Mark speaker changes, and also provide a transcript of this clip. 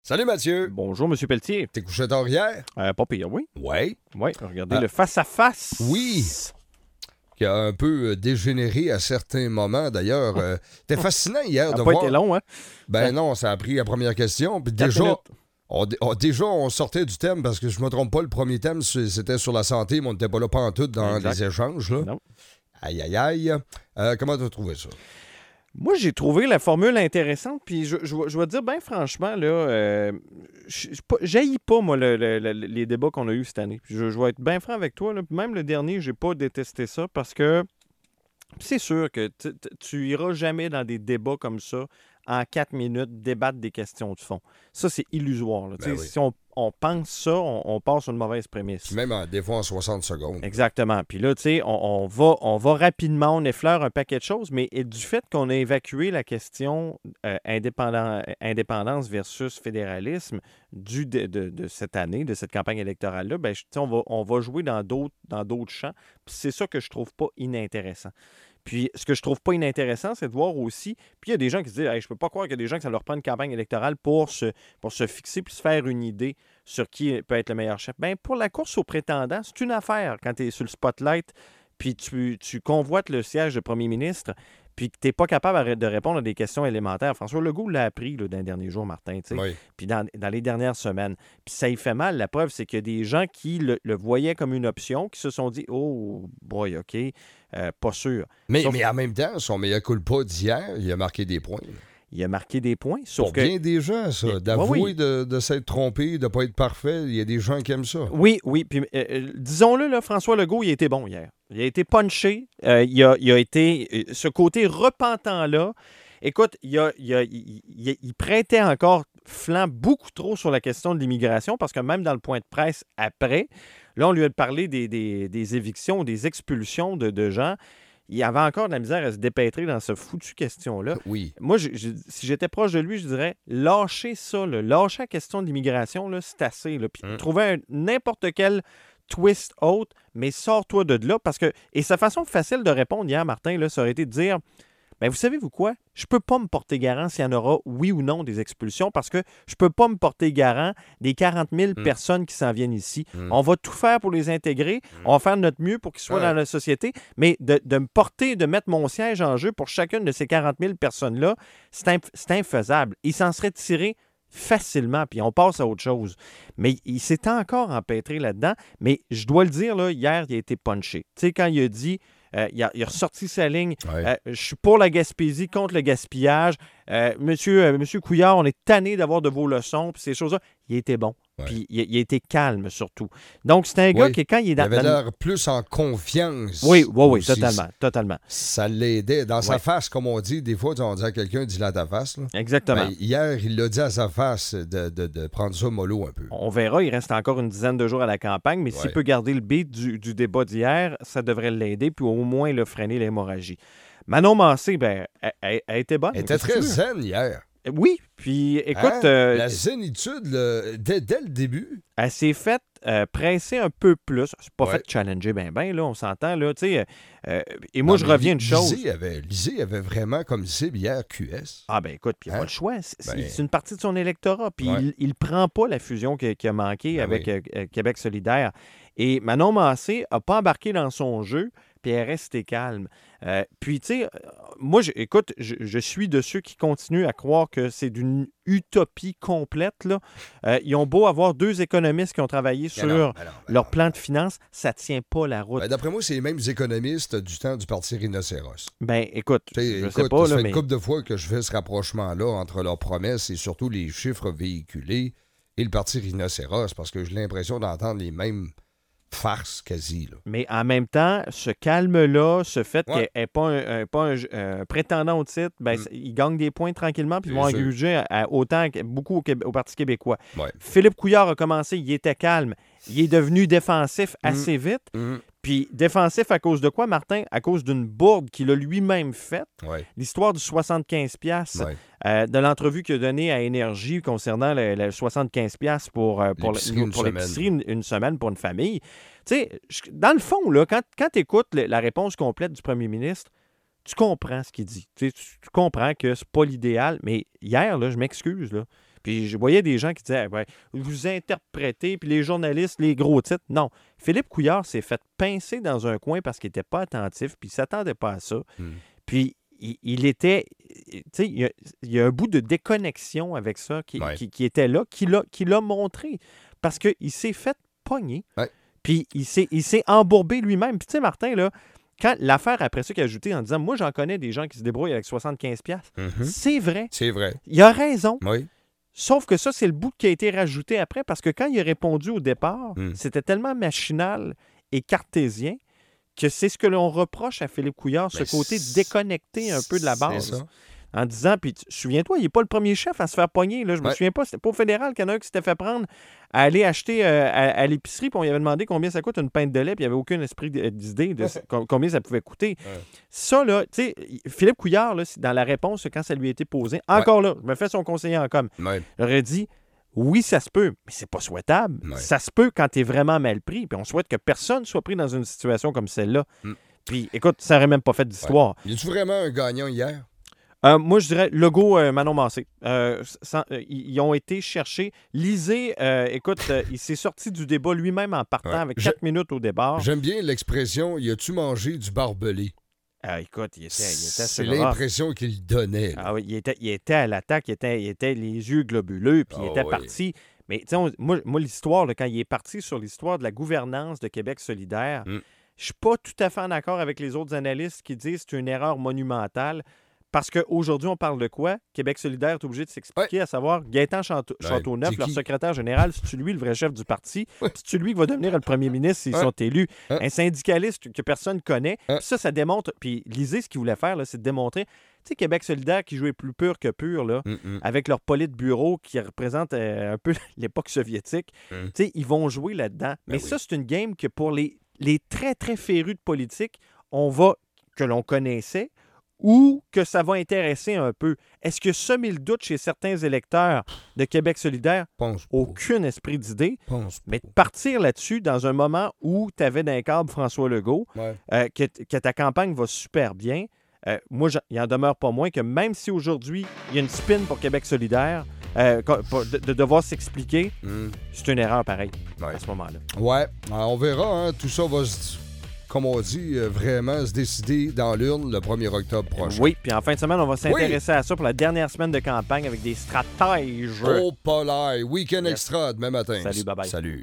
Speaker 1: Salut Mathieu.
Speaker 2: Bonjour, M. Pelletier.
Speaker 1: T'es couché tard hier?
Speaker 2: Pas pire, oui.
Speaker 1: Oui.
Speaker 2: Oui, regardez le face-à-face.
Speaker 1: Oui. Qui a un peu dégénéré à certains moments, d'ailleurs. C'était fascinant hier
Speaker 2: Ça
Speaker 1: de
Speaker 2: n'a
Speaker 1: voir.
Speaker 2: pas été long, hein?
Speaker 1: Ben non, ça a pris la première question. Puis
Speaker 2: 4 minutes.
Speaker 1: déjà, on sortait du thème, parce que je me trompe pas, le premier thème, c'était sur la santé, mais on n'était pas là pantoute dans
Speaker 2: Exact.
Speaker 1: les échanges. Là.
Speaker 2: Non.
Speaker 1: Aïe, aïe, aïe. Comment t'as trouvé ça?
Speaker 2: Moi, j'ai trouvé la formule intéressante, puis je vais te dire, bien franchement, là, j'haïs pas, moi, les débats qu'on a eus cette année. Puis je vais être bien franc avec toi, là, puis même le dernier, j'ai pas détesté ça, parce que c'est sûr que tu iras jamais dans des débats comme ça, en 4 minutes, débattre des questions de fond. Ça, c'est illusoire. Là.
Speaker 1: Ben oui.
Speaker 2: Si on pense ça, on part sur une mauvaise prémisse.
Speaker 1: Puis même des fois en 60 secondes.
Speaker 2: Exactement. Puis là, tu sais, on va rapidement, on effleure un paquet de choses, mais du fait qu'on a évacué la question indépendance versus fédéralisme de cette année, de cette campagne électorale-là, ben, on va jouer dans d'autres champs. Puis c'est ça que je trouve pas inintéressant. Puis, ce que je trouve pas inintéressant, c'est de voir aussi... Puis, il y a des gens qui se disent hey, « Je peux pas croire qu'il y a des gens que ça leur prend une campagne électorale pour se fixer puis se faire une idée sur qui peut être le meilleur chef. » Bien, pour la course aux prétendants, c'est une affaire quand tu es sur le spotlight puis tu convoites le siège de premier ministre puis que tu n'es pas capable de répondre à des questions élémentaires. François Legault l'a appris là, dans les derniers jours, Martin, tu sais,
Speaker 1: Oui.
Speaker 2: puis dans les dernières semaines. Puis ça y fait mal. La preuve, c'est qu'il y a des gens qui le voyaient comme une option, qui se sont dit « Oh, boy, OK, pas sûr. »
Speaker 1: Mais en même temps, son meilleur culpa d'hier, il a marqué des points.
Speaker 2: Il a marqué des points, sauf
Speaker 1: Pour
Speaker 2: que...
Speaker 1: bien des gens, ça. D'avouer
Speaker 2: Oui.
Speaker 1: de s'être trompé, de ne pas être parfait, il y a des gens qui aiment ça.
Speaker 2: Oui. Puis, disons-le, là, François Legault, il a été bon hier. Il a été punché. Il a été... ce côté repentant-là, écoute, il prêtait encore flanc beaucoup trop sur la question de l'immigration parce que même dans le point de presse après, là, on lui a parlé des évictions, des expulsions de gens. Il avait encore de la misère à se dépêtrer dans ce foutu question-là.
Speaker 1: Oui.
Speaker 2: Moi, si j'étais proche de lui, je dirais lâchez ça. Là. Lâchez la question de l'immigration, là, c'est assez. Là. Puis trouvez n'importe quel twist autre, mais sors-toi de là. Parce que, et sa façon facile de répondre hier, Martin, là, ça aurait été de dire ben, vous savez-vous quoi? Je ne peux pas me porter garant s'il y en aura, oui ou non, des expulsions parce que je ne peux pas me porter garant des 40 000 personnes qui s'en viennent ici. On va tout faire pour les intégrer. On va faire de notre mieux pour qu'ils soient dans la société. Mais de me porter, de mettre mon siège en jeu pour chacune de ces 40 000 personnes-là, c'est infaisable. Il s'en serait tiré facilement, puis on passe à autre chose. Mais il s'est encore empêtré là-dedans. Mais je dois le dire, là, hier, il a été punché. Tu sais, quand il a dit... il a ressorti sa ligne.
Speaker 1: Ouais.
Speaker 2: Je suis pour la Gaspésie, contre le gaspillage. Monsieur Couillard, on est tanné d'avoir de vos leçons. Puis ces choses-là, il était bon.
Speaker 1: Ouais.
Speaker 2: Puis il a été calme, surtout. Donc, c'est un gars qui, quand il est
Speaker 1: Il avait l'air plus en confiance.
Speaker 2: Oui,
Speaker 1: aussi.
Speaker 2: totalement.
Speaker 1: Ça l'aidait. Dans sa face, comme on dit, des fois, on dit à quelqu'un, dis-le à ta face. Là.
Speaker 2: Exactement.
Speaker 1: Ben, hier, il l'a dit à sa face de prendre ça mollo un peu.
Speaker 2: On verra, il reste encore une dizaine de jours à la campagne, mais s'il peut garder le beat du débat d'hier, ça devrait l'aider, puis au moins le freiner l'hémorragie. Manon Massé, ben, elle était bonne.
Speaker 1: Elle était très zen hier.
Speaker 2: Oui, puis écoute...
Speaker 1: la zénitude, dès le début.
Speaker 2: Elle s'est faite presser un peu plus. C'est pas
Speaker 1: Ouais.
Speaker 2: fait challenger ben, là, on s'entend, là, tu sais. Et moi, je reviens d'une chose.
Speaker 1: Lisée avait vraiment, comme cible hier, QS.
Speaker 2: Ah ben écoute, puis il n'y a pas le choix.
Speaker 1: Ben-
Speaker 2: C'est une partie de son électorat. Puis il prend pas la fusion qui a manqué
Speaker 1: Ben
Speaker 2: avec
Speaker 1: oui.
Speaker 2: Québec solidaire. Et Manon Massé n'a pas embarqué dans son jeu, puis elle est restée calme. Puis, tu sais, moi, écoute, je suis de ceux qui continuent à croire que c'est d'une utopie complète, là. Ils ont beau avoir 2 économistes qui ont travaillé sur leur plan de finances, ça ne tient pas la route.
Speaker 1: Ben, d'après moi, c'est les mêmes économistes du temps du Parti Rhinocéros.
Speaker 2: Ben, écoute, je
Speaker 1: Écoute,
Speaker 2: sais pas,
Speaker 1: ça
Speaker 2: là,
Speaker 1: fait
Speaker 2: mais...
Speaker 1: une couple de fois que je fais ce rapprochement-là entre leurs promesses et surtout les chiffres véhiculés et le Parti Rhinocéros, parce que j'ai l'impression d'entendre les mêmes farces quasi. Là.
Speaker 2: Mais en même temps, ce calme-là, ce fait qu'elle n'est pas un prétendant au titre, ben, ils gagnent des points tranquillement, puis ils vont engruger beaucoup au Parti québécois.
Speaker 1: Ouais.
Speaker 2: Philippe Couillard a commencé, il était calme. Il est devenu défensif assez vite. Puis défensif à cause de quoi, Martin? À cause d'une bourde qu'il a lui-même faite.
Speaker 1: Ouais.
Speaker 2: L'histoire du 75$, de l'entrevue qu'il a donnée à Énergie concernant le 75$ pour l'épicerie, une semaine pour une famille. Tu sais, dans le fond, là, quand tu écoutes la réponse complète du premier ministre, tu comprends ce qu'il dit. Tu comprends que c'est pas l'idéal, mais hier, là, je m'excuse, là, Puis je voyais des gens qui disaient ouais, vous interprétez, puis les journalistes, les gros titres. Non. Philippe Couillard s'est fait pincer dans un coin parce qu'il n'était pas attentif, puis il ne s'attendait pas à ça. Puis il était. Tu sais, il y a un bout de déconnexion avec ça qui était là, qui l'a montré. Parce qu'il s'est fait pogner.
Speaker 1: Ouais.
Speaker 2: Puis il s'est embourbé lui-même. Puis tu sais, Martin, là, quand l'affaire après ça qu'il a ajouté en disant moi, j'en connais des gens qui se débrouillent avec 75$, c'est vrai.
Speaker 1: C'est vrai.
Speaker 2: Il a raison.
Speaker 1: Oui.
Speaker 2: Sauf que ça, c'est le bout qui a été rajouté après parce que quand il a répondu au départ, c'était tellement machinal et cartésien que c'est ce que l'on reproche à Philippe Couillard, ce côté déconnecté un peu de la base.
Speaker 1: C'est ça.
Speaker 2: En disant, puis souviens-toi, il n'est pas le premier chef à se faire pogner. Là. Je me souviens pas, c'était pas au fédéral qu'il y en a un qui s'était fait prendre à aller acheter à l'épicerie, puis on lui avait demandé combien ça coûte une pinte de lait, puis il n'y avait aucun esprit d'idée de combien ça pouvait coûter. Ça, là, tu sais, Philippe Couillard, là, dans la réponse, quand ça lui a été posé, encore là, je me fais son conseiller en com. J'aurais dit, oui, ça se peut, mais c'est pas souhaitable. Ça se peut quand tu es vraiment mal pris, puis on souhaite que personne soit pris dans une situation comme celle-là. Puis, écoute, ça n'aurait même pas fait d'histoire.
Speaker 1: Y a-tu vraiment un gagnant hier?
Speaker 2: Moi, je dirais Legault, Manon Massé. Ils ont été chercher. Lisée, écoute, il s'est sorti du débat lui-même en partant avec 4 minutes au départ.
Speaker 1: J'aime bien l'expression « y a-tu mangé du barbelé ».
Speaker 2: Écoute, il était
Speaker 1: c'est l'impression qu'il donnait.
Speaker 2: Ah oui, il était à l'attaque, il était les yeux globuleux, puis il était parti. Mais tu sais, moi l'histoire, là, quand il est parti sur l'histoire de la gouvernance de Québec solidaire, je suis pas tout à fait en accord avec les autres analystes qui disent que c'est une erreur monumentale. Parce qu'aujourd'hui, on parle de quoi? Québec solidaire est obligé de s'expliquer, à savoir Gaétan Châteauneuf, leur secrétaire général, c'est-tu lui le vrai chef du parti? C'est-tu lui qui va devenir le premier ministre s'ils sont élus? Un syndicaliste que personne ne connaît. Ça démontre... Puis lisez ce qu'ils voulaient faire, là, c'est de démontrer... Tu sais, Québec solidaire qui jouait plus pur que pur, là, avec leur politburo qui représente un peu l'époque soviétique, tu sais, ils vont jouer là-dedans. Mais ça, c'est une game que pour les très, très férus de politique, que l'on connaissait, ou que ça va intéresser un peu. Est-ce que semé le doute chez certains électeurs de Québec solidaire? Aucun esprit d'idée. Mais de partir là-dessus dans un moment où tu avais d'un câble François Legault, que ta campagne va super bien, moi, il n'en demeure pas moins que même si aujourd'hui, il y a une spin pour Québec solidaire, de devoir s'expliquer, c'est une erreur pareille à ce moment-là.
Speaker 1: Ouais, on verra. Hein, tout ça va comme on dit, vraiment se décider dans l'urne le 1er octobre prochain.
Speaker 2: Oui, puis en fin de semaine, on va s'intéresser à ça pour la dernière semaine de campagne avec des stratèges.
Speaker 1: Oh, Paul, Week-end extra demain matin.
Speaker 2: Salut, bye-bye.
Speaker 1: Salut.